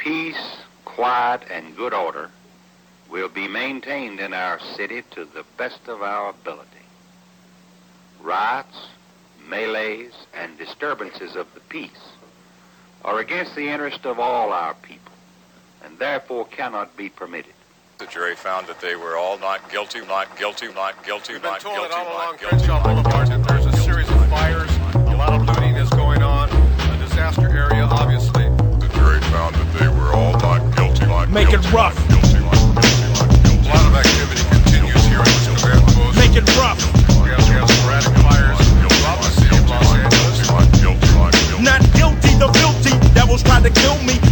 peace, quiet, and good order will be maintained in our city to the best of our ability. Riots, melees, and disturbances of the peace are against the interest of all our people, and therefore cannot be permitted. The jury found that they were all not guilty, not guilty, not guilty, We've been not told guilty, that all along not guilty. Crenshaw Boulevard that there's a series of fires, a lot of looting is going on, a disaster area, obviously. The jury found that they were all not guilty, not Make guilty, it rough. not guilty, not guilty, not guilty. A lot of activity continues here in the Savannah Coast. Make it rough. We have sporadic fires throughout the city of Los Angeles. Not guilty, not guilty. Not guilty, the guilty that was trying to kill me.